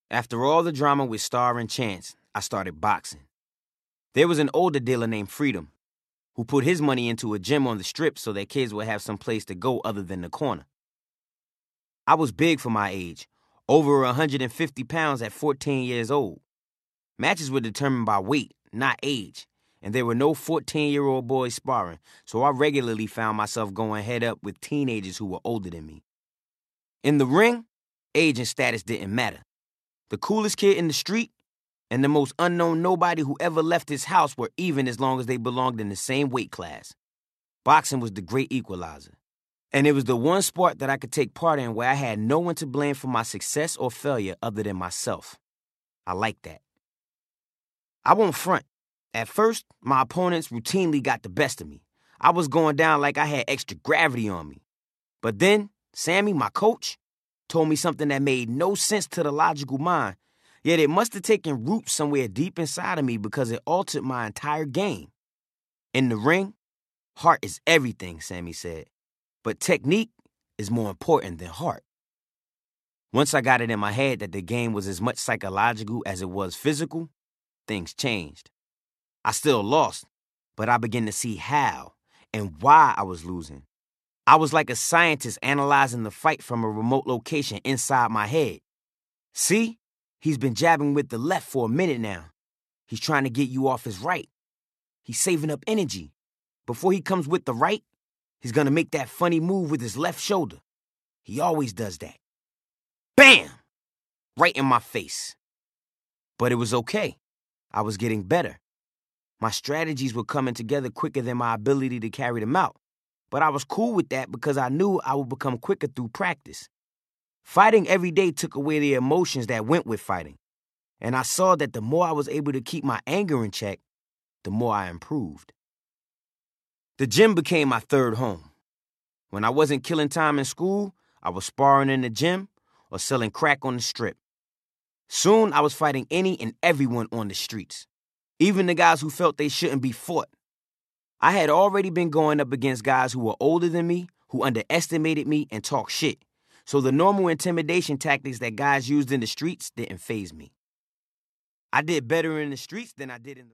After all the drama with Star and Chance, I started boxing. There was an older dealer named Freedom who put his money into a gym on the strip so that kids would have some place to go other than the corner. I was big for my age, over 150 pounds at 14 years old. Matches were determined by weight, not age, and there were no 14-year-old boys sparring, so I regularly found myself going head-up with teenagers who were older than me. In the ring, age and status didn't matter. The coolest kid in the street and the most unknown nobody who ever left his house were even as long as they belonged in the same weight class. Boxing was the great equalizer. And it was the one sport that I could take part in where I had no one to blame for my success or failure other than myself. I liked that. I won't front. At first, my opponents routinely got the best of me. I was going down like I had extra gravity on me. But then, Sammy, my coach, told me something that made no sense to the logical mind, yet it must have taken root somewhere deep inside of me because it altered my entire game. In the ring, heart is everything, Sammy said, but technique is more important than heart. Once I got it in my head that the game was as much psychological as it was physical, things changed. I still lost, but I began to see how and why I was losing. I was like a scientist analyzing the fight from a remote location inside my head. See, he's been jabbing with the left for a minute now. He's trying to get you off his right. He's saving up energy. Before he comes with the right, he's going to make that funny move with his left shoulder. He always does that. Bam! Right in my face. But it was okay. I was getting better. My strategies were coming together quicker than my ability to carry them out. But I was cool with that because I knew I would become quicker through practice. Fighting every day took away the emotions that went with fighting. And I saw that the more I was able to keep my anger in check, the more I improved. The gym became my third home. When I wasn't killing time in school, I was sparring in the gym or selling crack on the strip. Soon, I was fighting any and everyone on the streets, even the guys who felt they shouldn't be fought. I had already been going up against guys who were older than me, who underestimated me and talked shit, so the normal intimidation tactics that guys used in the streets didn't faze me. I did better in the streets than I did in the